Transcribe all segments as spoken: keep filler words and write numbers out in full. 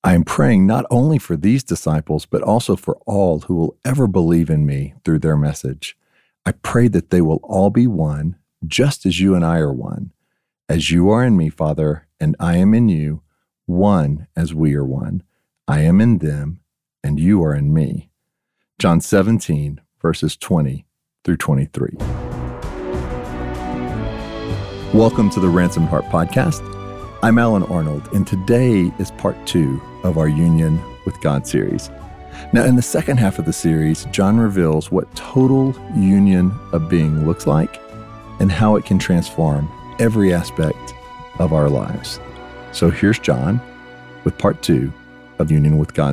I am praying not only for these disciples, but also for all who will ever believe in me through their message. I pray that they will all be one, just as you and I are one. As you are in me, Father, and I am in you, one as we are one. I am in them, and you are in me. John seventeen, verses twenty through twenty-three. Welcome to the Ransomed Heart Podcast. I'm Alan Arnold, and today is part two of our Union with God series. Now, in the second half of the series, John reveals what total union of being looks like and how it can transform every aspect of our lives. So here's John with part two of Union with God.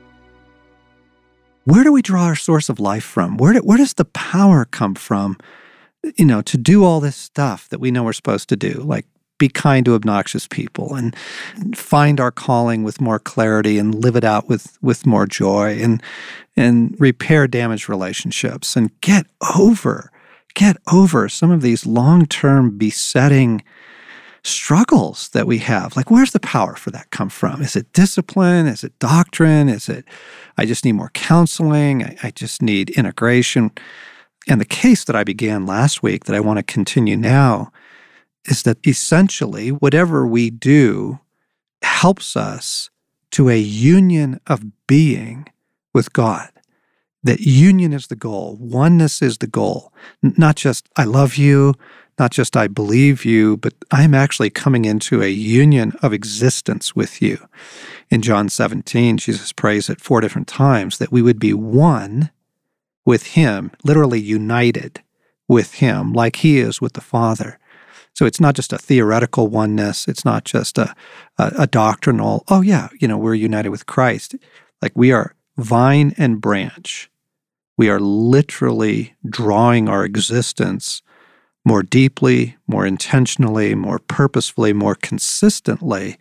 Where do we draw our source of life from? Where do, where does the power come from, you know, to do all this stuff that we know we're supposed to do, like be kind to obnoxious people and find our calling with more clarity and live it out with, with more joy and and repair damaged relationships and get over, get over some of these long-term besetting struggles that we have. Like, where's the power for that come from? Is it discipline? Is it doctrine? Is it, I just need more counseling? I, I just need integration. And the case that I began last week that I want to continue now is that essentially whatever we do helps us to a union of being with God. That union is the goal. Oneness is the goal. Not just I love you, not just I believe you, but I'm actually coming into a union of existence with you. In John seventeen, Jesus prays it four different times that we would be one with Him, literally united with Him, like He is with the Father. So it's not just a theoretical oneness. It's not just a, a, a doctrinal, oh yeah, you know, we're united with Christ. Like we are vine and branch. We are literally drawing our existence more deeply, more intentionally, more purposefully, more consistently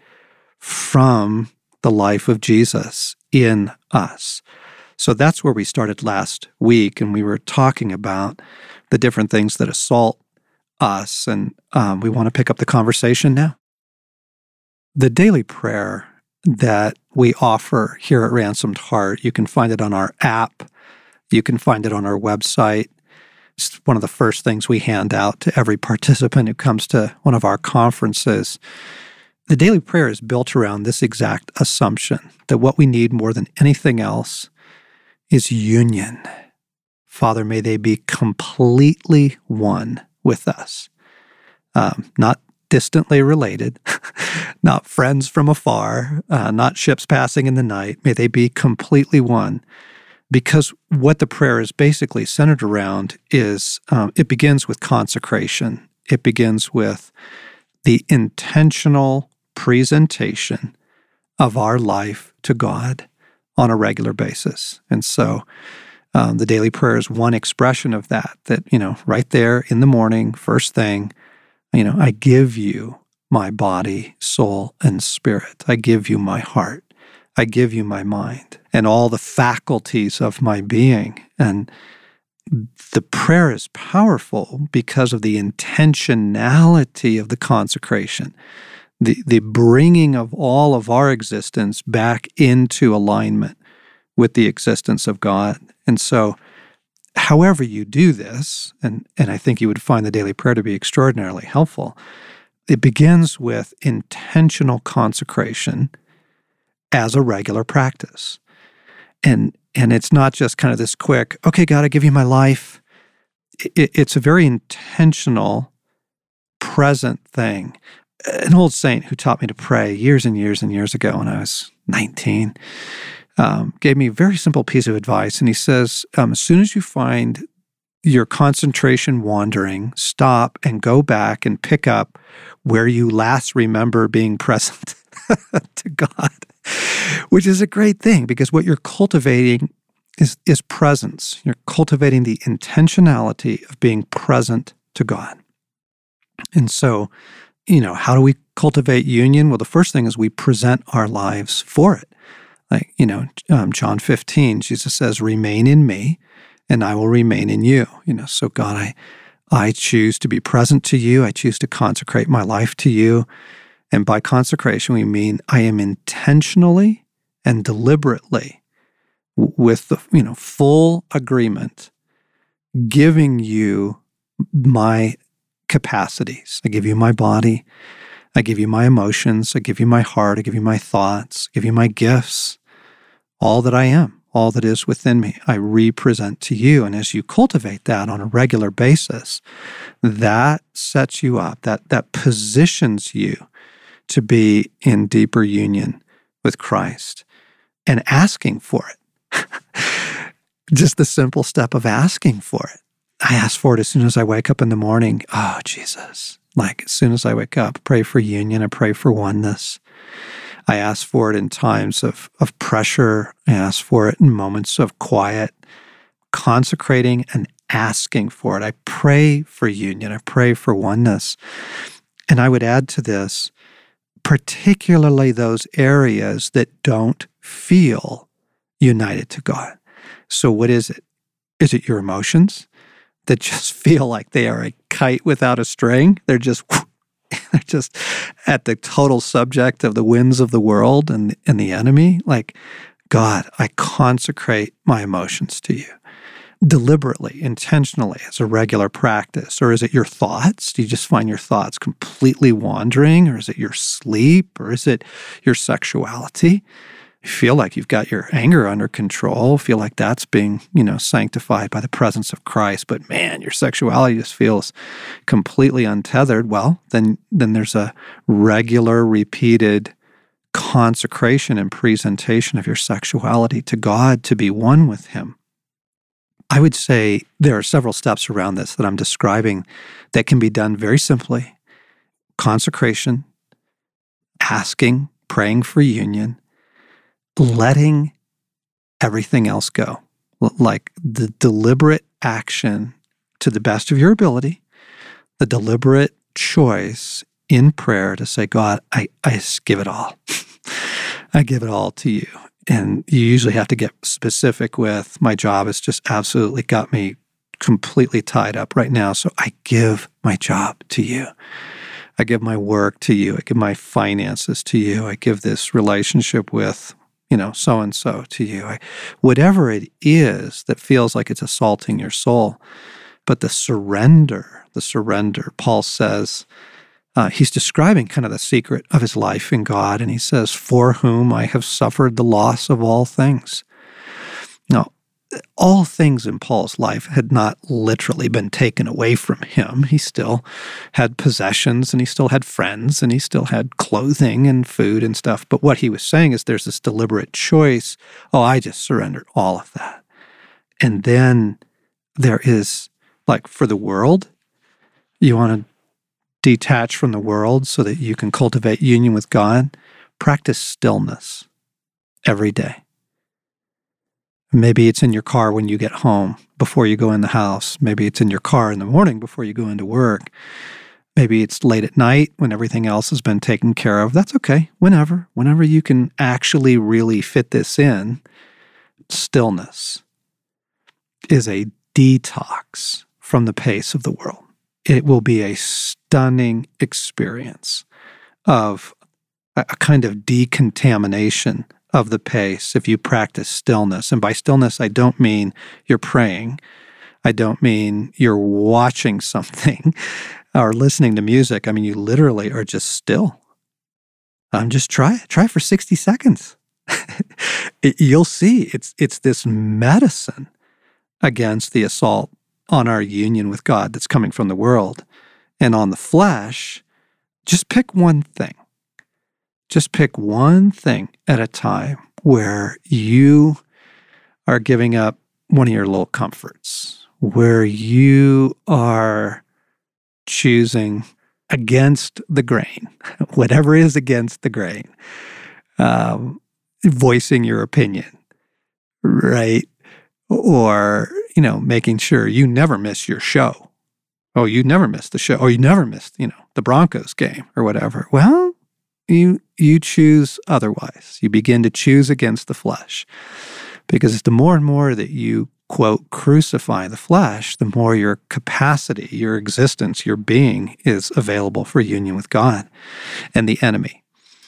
from the life of Jesus in us. So that's where we started last week, and we were talking about the different things that assault us, and um, we want to pick up the conversation now. The daily prayer that we offer here at Ransomed Heart, you can find it on our app, you can find it on our website. It's one of the first things we hand out to every participant who comes to one of our conferences. The daily prayer is built around this exact assumption that what we need more than anything else is union. Father, may they be completely one with us, um, not distantly related, not friends from afar, uh, not ships passing in the night. May they be completely one. Because what the prayer is basically centered around is, um, it begins with consecration. It begins with the intentional presentation of our life to God on a regular basis. And so um, the daily prayer is one expression of that, that, you know, right there in the morning, first thing, you know, I give you my body, soul, and spirit. I give you my heart. I give you my mind and all the faculties of my being. And the prayer is powerful because of the intentionality of the consecration, the, the bringing of all of our existence back into alignment with the existence of God. And so however you do this, and, and I think you would find the daily prayer to be extraordinarily helpful, it begins with intentional consecration as a regular practice. And and it's not just kind of this quick, okay, God, I give you my life. It, it's a very intentional, present thing. An old saint who taught me to pray years and years and years ago when I was nineteen um, gave me a very simple piece of advice. And he says, um, as soon as you find your concentration wandering, stop and go back and pick up where you last remember being present to God. Which is a great thing, because what you're cultivating is, is presence. You're cultivating the intentionality of being present to God. And so, you know, how do we cultivate union? Well, the first thing is we present our lives for it. Like, you know, um, John fifteen, Jesus says, remain in me and I will remain in you. You know, so God, I, I choose to be present to you. I choose to consecrate my life to you. And by consecration, we mean I am intentionally and deliberately, w- with the you know full agreement, giving you my capacities. I give you my body. I give you my emotions. I give you my heart. I give you my thoughts. I give you my gifts. All that I am, all that is within me, I represent to you. And as you cultivate that on a regular basis, that sets you up, that, that positions you to be in deeper union with Christ and asking for it. Just the simple step of asking for it. I ask for it as soon as I wake up in the morning. Oh, Jesus. Like as soon as I wake up, pray for union, I pray for oneness. I ask for it in times of, of pressure. I ask for it in moments of quiet, consecrating and asking for it. I pray for union. I pray for oneness. And I would add to this, particularly those areas that don't feel united to God. So what is it? Is it your emotions that just feel like they are a kite without a string? They're just they're just at the total subject of the winds of the world and, and the enemy. Like, God, I consecrate my emotions to you. Deliberately, intentionally, as a regular practice? Or is it your thoughts? Do you just find your thoughts completely wandering? Or is it your sleep? Or is it your sexuality? You feel like you've got your anger under control, feel like that's being, you know, sanctified by the presence of Christ, but man, your sexuality just feels completely untethered. Well, then, then there's a regular, repeated consecration and presentation of your sexuality to God to be one with Him. I would say there are several steps around this that I'm describing that can be done very simply. Consecration, asking, praying for union, letting everything else go. Like the deliberate action to the best of your ability, the deliberate choice in prayer to say, God, I, I just give it all. I give it all to you. And you usually have to get specific with, my job has just absolutely got me completely tied up right now. So I give my job to you. I give my work to you. I give my finances to you. I give this relationship with, you know, so-and-so to you. I, whatever it is that feels like it's assaulting your soul. But the surrender, the surrender, Paul says, Uh, he's describing kind of the secret of his life in God, and he says, for whom I have suffered the loss of all things. Now, all things in Paul's life had not literally been taken away from him. He still had possessions, and he still had friends, and he still had clothing and food and stuff. But what he was saying is there's this deliberate choice. Oh, I just surrendered all of that. And then there is, like, for the world, you want to detach from the world so that you can cultivate union with God. Practice stillness every day. Maybe it's in your car when you get home before you go in the house. Maybe it's in your car in the morning before you go into work. Maybe it's late at night when everything else has been taken care of. That's okay. Whenever, whenever you can actually really fit this in, stillness is a detox from the pace of the world. It will be a stunning experience of a kind of decontamination of the pace if you practice stillness. And by stillness, I don't mean you're praying. I don't mean you're watching something or listening to music. I mean, you literally are just still. Um, just try it. Try it for sixty seconds. it, you'll see it's it's this medicine against the assault on our union with God that's coming from the world. And on the flesh, just pick one thing. Just pick one thing at a time where you are giving up one of your little comforts, where you are choosing against the grain, whatever is against the grain, um, voicing your opinion, right? Or, you know, making sure you never miss your show. Oh, you never missed the show. Or you never missed, you know, the Broncos game or whatever. Well, you you choose otherwise. You begin to choose against the flesh. Because the more and more that you, quote, crucify the flesh, the more your capacity, your existence, your being is available for union with God and the enemy.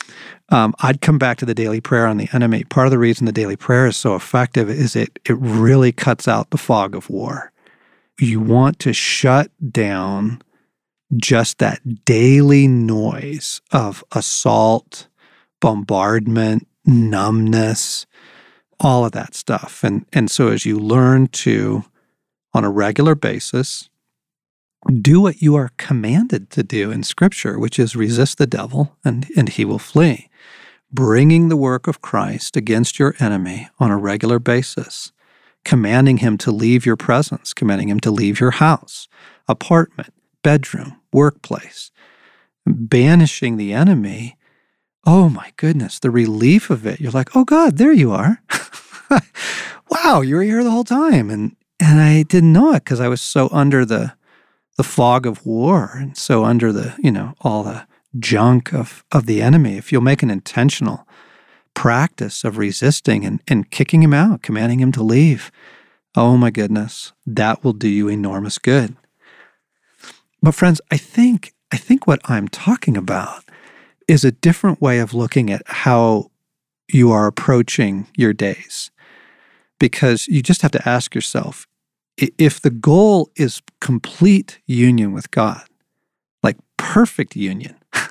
Um, I'd come back to the daily prayer on the enemy. Part of the reason the daily prayer is so effective is it it really cuts out the fog of war. You want to shut down just that daily noise of assault, bombardment, numbness, all of that stuff. And, and so as you learn to, on a regular basis, do what you are commanded to do in Scripture, which is resist the devil and, and he will flee, bringing the work of Christ against your enemy on a regular basis, commanding him to leave your presence, commanding him to leave your house, apartment, bedroom, workplace, banishing the enemy. Oh my goodness, the relief of it. You're like, oh God, there you are. Wow, you were here the whole time. And and I didn't know it because I was so under the the fog of war and so under the, you know, all the junk of, of the enemy. If you'll make an intentional practice of resisting and, and kicking him out, commanding him to leave, oh my goodness, that will do you enormous good. But friends, I think I think what I'm talking about is a different way of looking at how you are approaching your days. Because you just have to ask yourself, if the goal is complete union with God, like perfect union,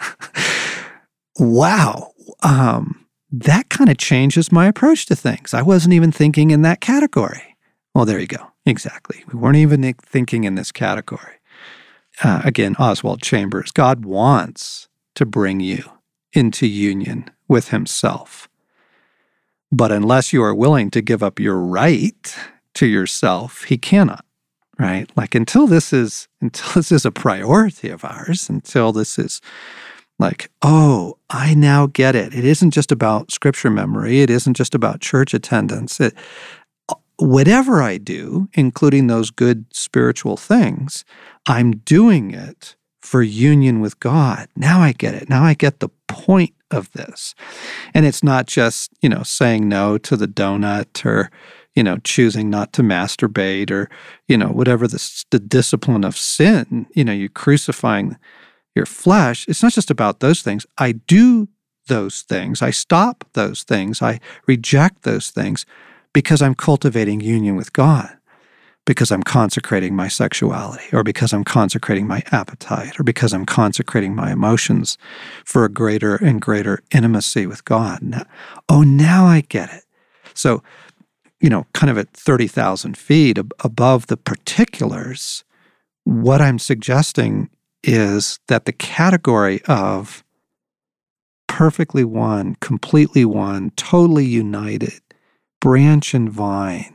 wow, um, that kind of changes my approach to things. I wasn't even thinking in that category. Well, there you go. Exactly. We weren't even thinking in this category. Uh, again, Oswald Chambers, God wants to bring you into union with himself. But unless you are willing to give up your right to yourself, he cannot, right? Like until this is until this is a priority of ours, until this is like, oh, I now get it. It isn't just about scripture memory. It isn't just about church attendance. It, whatever I do, including those good spiritual things, I'm doing it for union with God. Now I get it. Now I get the point of this. And it's not just, you know, saying no to the donut or, you know, choosing not to masturbate or, you know, whatever the, the discipline of sin, you know, you crucifying your flesh. It's not just about those things. I do those things. I stop those things. I reject those things because I'm cultivating union with God, because I'm consecrating my sexuality, or because I'm consecrating my appetite, or because I'm consecrating my emotions for a greater and greater intimacy with God. Now, oh, now I get it. So, you know, kind of at thirty thousand feet ab- above the particulars, what I'm suggesting is that the category of perfectly one, completely one, totally united, branch and vine,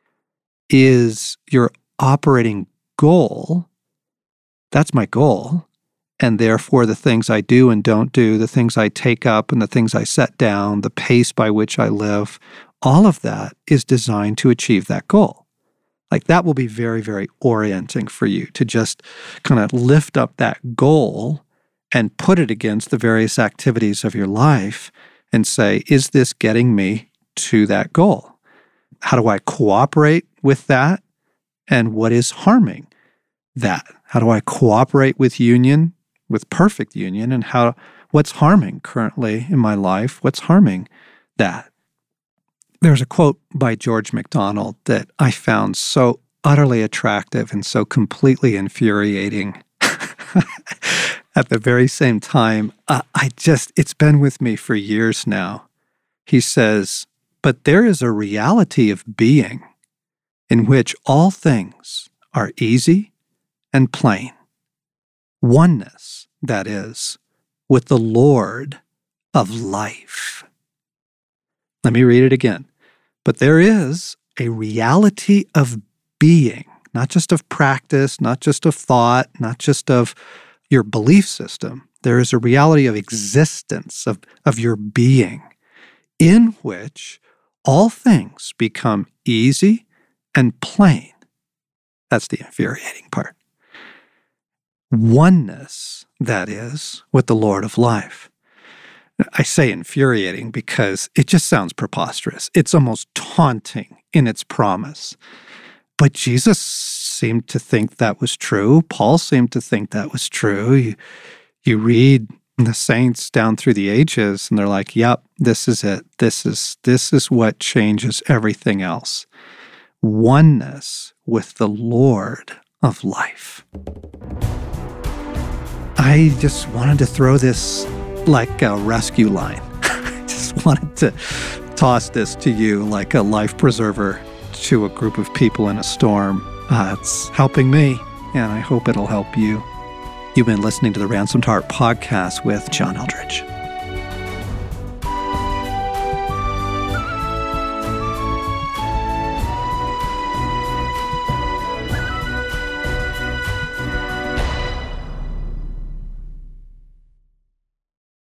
is your operating goal. That's my goal. And therefore, the things I do and don't do, the things I take up and the things I set down, the pace by which I live, all of that is designed to achieve that goal. Like that will be very, very orienting for you to just kind of lift up that goal and put it against the various activities of your life and say, is this getting me to that goal? How do I cooperate with that? And what is harming that? How do I cooperate with union, with perfect union? And how what's harming currently in my life? What's harming that? There's a quote by George MacDonald that I found so utterly attractive and so completely infuriating. At the very same time, uh, I just, it's been with me for years now. He says, but there is a reality of being in which all things are easy and plain. Oneness, that is, with the Lord of life. Let me read it again. But there is a reality of being, not just of practice, not just of thought, not just of your belief system. There is a reality of existence, of, of your being, in which all things become easy and plain. That's the infuriating part. Oneness, that is, with the Lord of life. I say infuriating because it just sounds preposterous. It's almost taunting in its promise. But Jesus seemed to think that was true. Paul seemed to think that was true. You, you read the saints down through the ages, and they're like, yep, this is it. This is this is what changes everything else. Oneness with the Lord of life. I just wanted to throw this like a rescue line. I just wanted to toss this to you like a life preserver to a group of people in a storm. Uh, it's helping me, and I hope it'll help you. You've been listening to the Ransomed Heart podcast with John Eldredge.